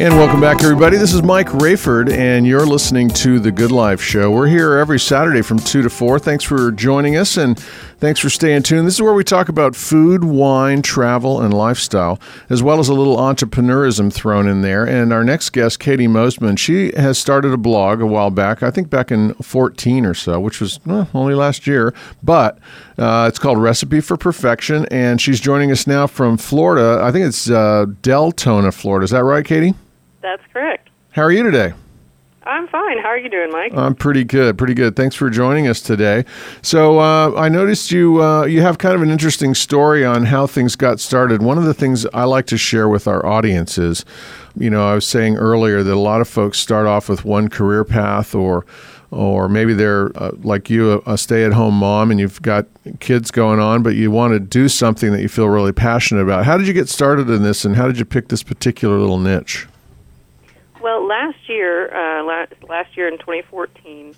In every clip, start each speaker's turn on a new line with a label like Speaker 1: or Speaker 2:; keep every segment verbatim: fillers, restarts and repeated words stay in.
Speaker 1: And welcome back, everybody. This is Mike Rayford, and you're listening to The Good Life Show. We're here every Saturday from two to four. Thanks for joining us, and thanks for staying tuned. This is where we talk about food, wine, travel, and lifestyle, as well as a little entrepreneurism thrown in there. And our next guest, Katie Mosman, she has started a blog a while back, I think back in fourteen or so, which was well, only last year, but uh, it's called Recipe for Perfection, and she's joining us now from Florida. I think it's uh, Deltona, Florida. Is that right, Katie?
Speaker 2: That's correct.
Speaker 1: How are you today?
Speaker 2: I'm fine. How are you doing, Mike?
Speaker 1: I'm pretty good, pretty good. Thanks for joining us today. So uh, I noticed you uh, you have kind of an interesting story on how things got started. One of the things I like to share with our audience is, you know, I was saying earlier that a lot of folks start off with one career path, or or maybe they're, uh, like you, a, a stay-at-home mom, and you've got kids going on, but you want to do something that you feel really passionate about. How did you get started in this, and how did you pick this particular little niche?
Speaker 2: Well, last year, uh, last, last year in twenty fourteen,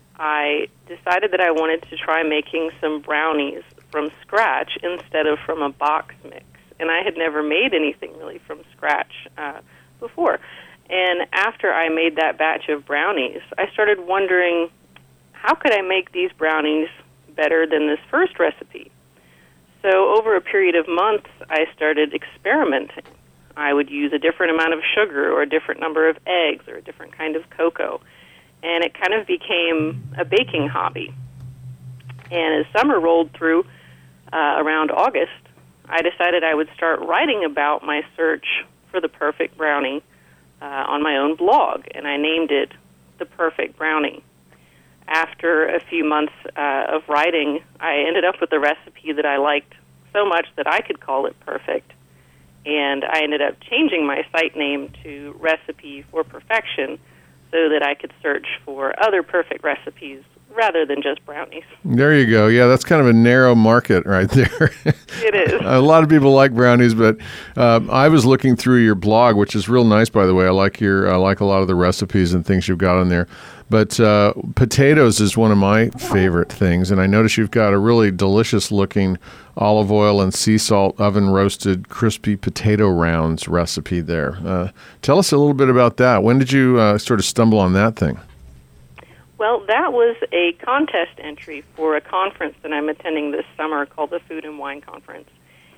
Speaker 2: I decided that I wanted to try making some brownies from scratch instead of from a box mix. And I had never made anything really from scratch uh, before. And after I made that batch of brownies, I started wondering, how could I make these brownies better than this first recipe? So over a period of months, I started experimenting. I would use a different amount of sugar or a different number of eggs or a different kind of cocoa. And it kind of became a baking hobby. And as summer rolled through, uh, around August, I decided I would start writing about my search for the perfect brownie uh, on my own blog, and I named it The Perfect Brownie. After a few months uh, of writing, I ended up with a recipe that I liked so much that I could call it perfect. And I ended up changing my site name to Recipe for Perfection so that I could search for other perfect recipes rather than just brownies.
Speaker 1: There you go. Yeah, that's kind of a narrow market right there.
Speaker 2: It is.
Speaker 1: A lot of people like brownies, but uh, I was looking through your blog, which is real nice, by the way. I like your, I like a lot of the recipes and things you've got on there. But uh, potatoes is one of my favorite things, and I notice you've got a really delicious-looking olive oil and sea salt oven-roasted crispy potato rounds recipe there. Uh, tell us a little bit about that. When did you uh, sort of stumble on that thing?
Speaker 2: Well, that was a contest entry for a conference that I'm attending this summer called the Food and Wine Conference.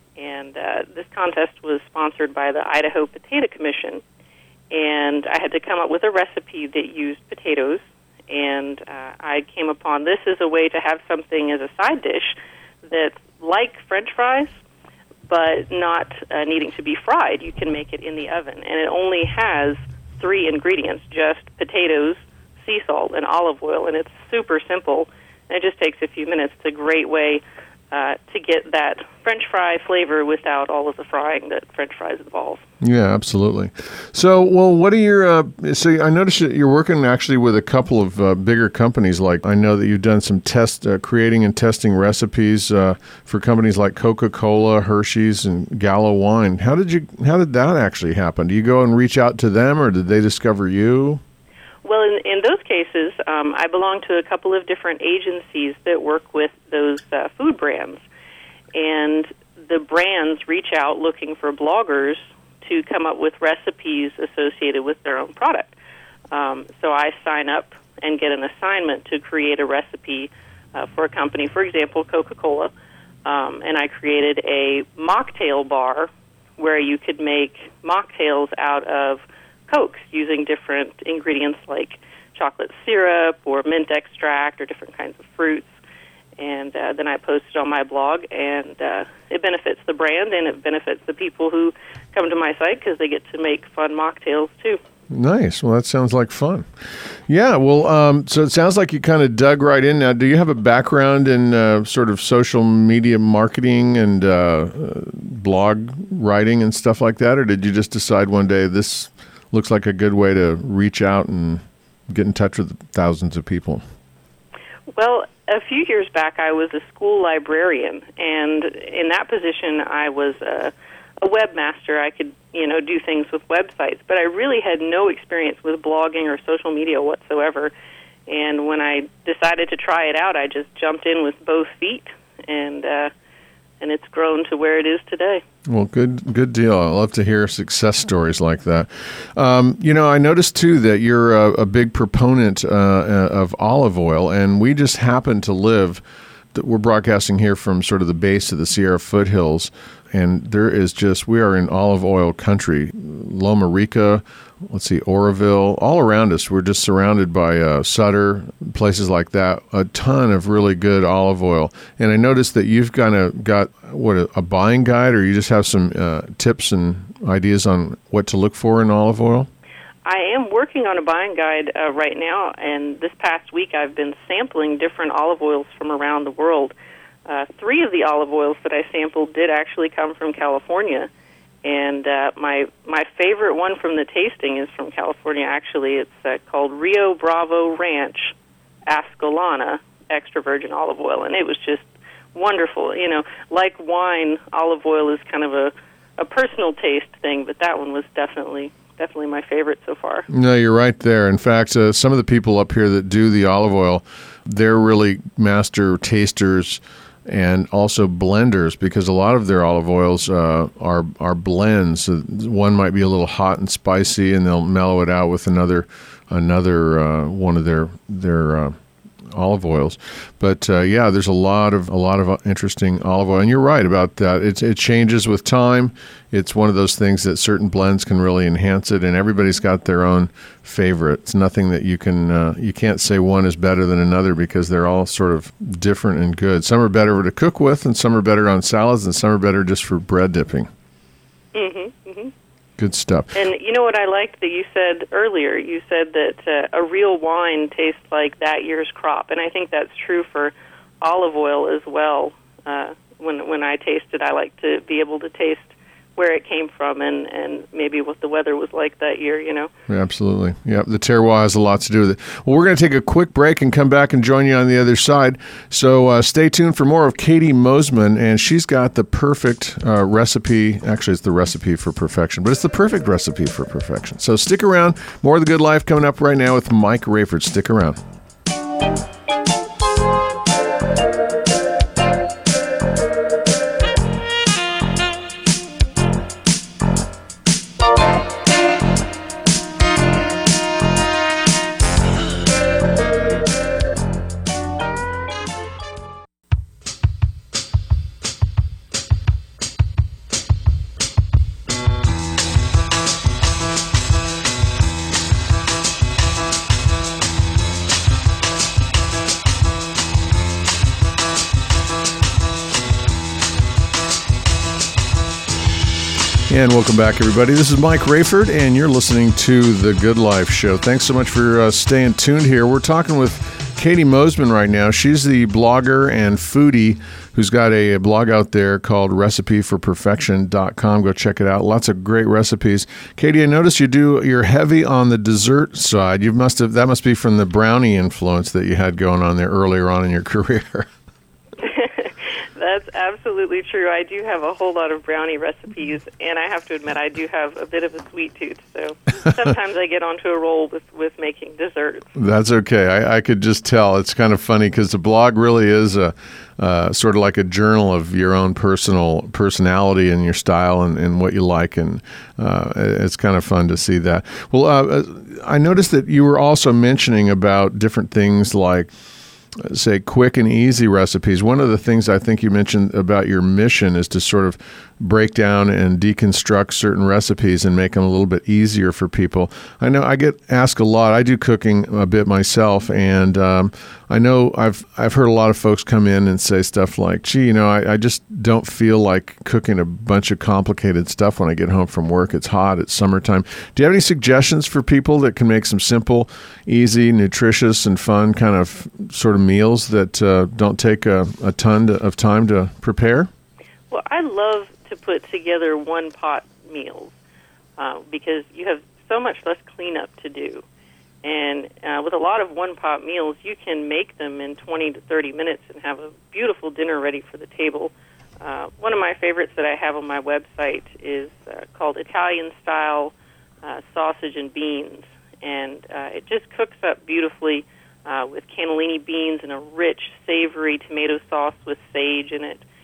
Speaker 2: And uh, this contest was sponsored by the Idaho Potato Commission. And I had to come up with a recipe that used potatoes, and uh, I came upon this as a way to have something as a side dish that's like French fries, but not uh, needing to be fried. You can make it in the oven, and it only has three ingredients, just potatoes, sea salt, and olive oil, and it's super simple, and it just takes a few minutes. It's a great way uh, to get that French fry flavor without all of the frying that French fries involve.
Speaker 1: Yeah, absolutely. So, well, what are your, uh, so I noticed that you're working actually with a couple of uh, bigger companies. Like, I know that you've done some test, uh, creating and testing recipes uh, for companies like Coca-Cola, Hershey's, and Gallo Wine. How did you, how did that actually happen? Do you go and reach out to them, or did they discover you?
Speaker 2: Well, in, in those cases, um, I belong to a couple of different agencies that work with those uh, food brands. And the brands reach out looking for bloggers to come up with recipes associated with their own product. Um, so I sign up and get an assignment to create a recipe uh, for a company, for example, Coca-Cola. Um, and I created a mocktail bar where you could make mocktails out of Cokes using different ingredients like chocolate syrup or mint extract or different kinds of fruits. And uh, then I post it on my blog, and uh, it benefits the brand, and it benefits the people who come to my site because they get to make fun mocktails, too.
Speaker 1: Nice. Well, that sounds like fun. Yeah, well, um, so it sounds like you kind of dug right in. Now, do you have a background in uh, sort of social media marketing and uh, uh, blog writing and stuff like that, or did you just decide one day this looks like a good way to reach out and get in touch with thousands of people?
Speaker 2: Well, a few years back, I was a school librarian, and in that position, I was a, a webmaster. I could, you know, do things with websites, but I really had no experience with blogging or social media whatsoever. And when I decided to try it out, I just jumped in with both feet and uh, and it's grown to where it is today.
Speaker 1: Well, good good deal. I love to hear success stories like that. Um, you know, I noticed, too, that you're a, a big proponent uh, of olive oil, and we just happen to live, we're broadcasting here from sort of the base of the Sierra foothills, and there is just, we are in olive oil country. Loma Rica, let's see, Oroville, all around us. We're just surrounded by uh, Sutter, places like that, a ton of really good olive oil. And I noticed that you've kind of got, what, a, a buying guide, or you just have some uh, tips and ideas on what to look for in olive oil?
Speaker 2: I am working on a buying guide uh, right now, and this past week I've been sampling different olive oils from around the world. Uh, three of the olive oils that I sampled did actually come from California, and uh, my my favorite one from the tasting is from California, actually. It's uh, called Rio Bravo Ranch Ascolana Extra Virgin Olive Oil, and it was just wonderful. You know, like wine, olive oil is kind of a, a personal taste thing, but that one was definitely definitely my favorite so far.
Speaker 1: No, you're right there. In fact, uh, some of the people up here that do the olive oil, they're really master tasters and also blenders, because a lot of their olive oils uh, are are blends. Uh, one might be a little hot and spicy, and they'll mellow it out with another another uh, one of their their uh, olive oils. But uh, yeah, there's a lot of a lot of interesting olive oil, and you're right about that. It it changes with time. It's one of those things that certain blends can really enhance it, and everybody's got their own favorite. It's nothing that you can uh, you can't say one is better than another, because they're all sort of different and good. Some are better to cook with, and some are better on salads, and some are better just for bread dipping.
Speaker 2: Mm-hmm. Mm-hmm.
Speaker 1: Good stuff.
Speaker 2: And you know what I liked that you said earlier? You said that uh, a real wine tastes like that year's crop, and I think that's true for olive oil as well. Uh, when when I taste it, I like to be able to taste where it came from and, and maybe what the weather was like that year, you know?
Speaker 1: Yeah, absolutely. Yeah, the terroir has a lot to do with it. Well, we're going to take a quick break and come back and join you on the other side. So uh, stay tuned for more of Katie Mosman, and she's got the perfect uh, recipe. Actually, it's the recipe for perfection, but it's the perfect recipe for perfection. So stick around. More of The Good Life coming up right now with Mike Rayford. Stick around. And welcome back, everybody. This is Mike Rayford, and you're listening to The Good Life Show. Thanks so much for uh, staying tuned here. We're talking with Katie Mosman right now. She's the blogger and foodie who's got a, a blog out there called recipe for perfection dot com. Go check it out. Lots of great recipes. Katie, I noticed you do, you're heavy on the dessert side. You must have, that must be from the brownie influence that you had going on there earlier on in your career.
Speaker 2: That's absolutely true. I do have a whole lot of brownie recipes, and I have to admit I do have a bit of a sweet tooth, so sometimes I get onto a roll with, with making desserts.
Speaker 1: That's okay. I, I could just tell. It's kind of funny because the blog really is a uh, sort of like a journal of your own personal personality and your style and, and what you like, and uh, it's kind of fun to see that. Well, uh, I noticed that you were also mentioning about different things like, say, quick and easy recipes. One of the things I think you mentioned about your mission is to sort of break down and deconstruct certain recipes and make them a little bit easier for people. I know I get asked a lot. I do cooking a bit myself, and um, I know I've I've heard a lot of folks come in and say stuff like, gee, you know, I, I just don't feel like cooking a bunch of complicated stuff when I get home from work. It's hot. It's summertime. Do you have any suggestions for people that can make some simple, easy, nutritious, and fun kind of sort of meals that uh, don't take a, a ton to, of time to prepare?
Speaker 2: Well, I love to put together one-pot meals uh, because you have so much less cleanup to do. And uh, with a lot of one-pot meals, you can make them in twenty to thirty minutes and have a beautiful dinner ready for the table. Uh, one of my favorites that I have on my website is uh, called Italian-style uh, sausage and beans. And uh, it just cooks up beautifully uh, with cannellini beans and a rich, savory tomato sauce with sage in it.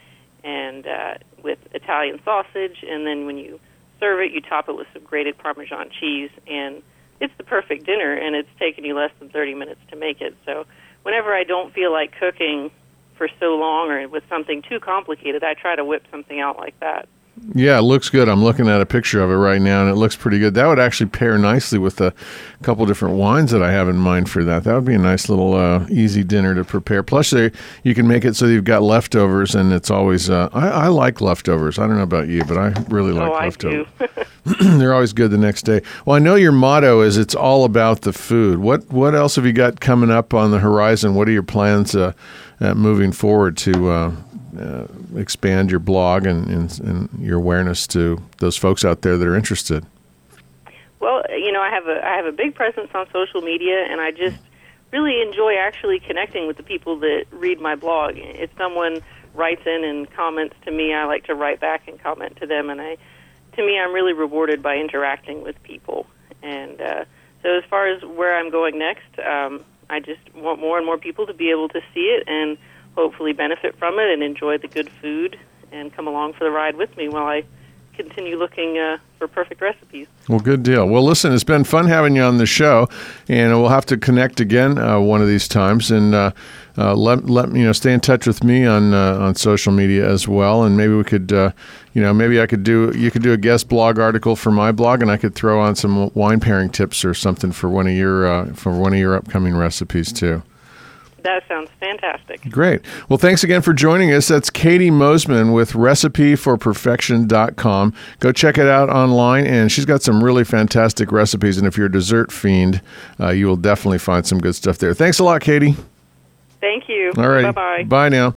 Speaker 2: and uh, with Italian sausage, and then when you serve it, you top it with some grated Parmesan cheese, and it's the perfect dinner, and it's taken you less than thirty minutes to make it. So whenever I don't feel like cooking for so long or with something too complicated, I try to whip something out like that.
Speaker 1: Yeah, it looks good. I'm looking at a picture of it right now, and it looks pretty good. That would actually pair nicely with a couple different wines that I have in mind for that. That would be a nice little uh, easy dinner to prepare. Plus, they, you can make it so you've got leftovers, and it's always, uh, I, I like leftovers. I don't know about you, but I really like
Speaker 2: oh,
Speaker 1: leftovers.
Speaker 2: I do.
Speaker 1: They're always good the next day. Well, I know your motto is it's all about the food. What what else have you got coming up on the horizon? What are your plans uh, uh, moving forward to uh, uh, expand your blog and, and, and your awareness to those folks out there that are interested?
Speaker 2: Well, you know, I have a I have a big presence on social media, and I just really enjoy actually connecting with the people that read my blog. If someone writes in and comments to me, I like to write back and comment to them, and I, to me, I'm really rewarded by interacting with people. And uh, so as far as where I'm going next, um, I just want more and more people to be able to see it and hopefully benefit from it and enjoy the good food and come along for the ride with me while I continue looking uh, for perfect recipes.
Speaker 1: Well, good deal. Well, listen, it's been fun having you on the show, and we'll have to connect again uh, one of these times. And uh, uh, let let you know, stay in touch with me on uh, on social media as well. And maybe we could, uh, you know, maybe I could do you could do a guest blog article for my blog, and I could throw on some wine pairing tips or something for one of your uh, for one of your upcoming recipes too.
Speaker 2: That sounds fantastic.
Speaker 1: Great. Well, thanks again for joining us. That's Katie Mosman with recipe for perfection dot com. Go check it out online, and she's got some really fantastic recipes. And if you're a dessert fiend, uh, you will definitely find some good stuff there. Thanks a lot, Katie.
Speaker 2: Thank you.
Speaker 1: All right.
Speaker 2: Bye-bye.
Speaker 1: Bye now.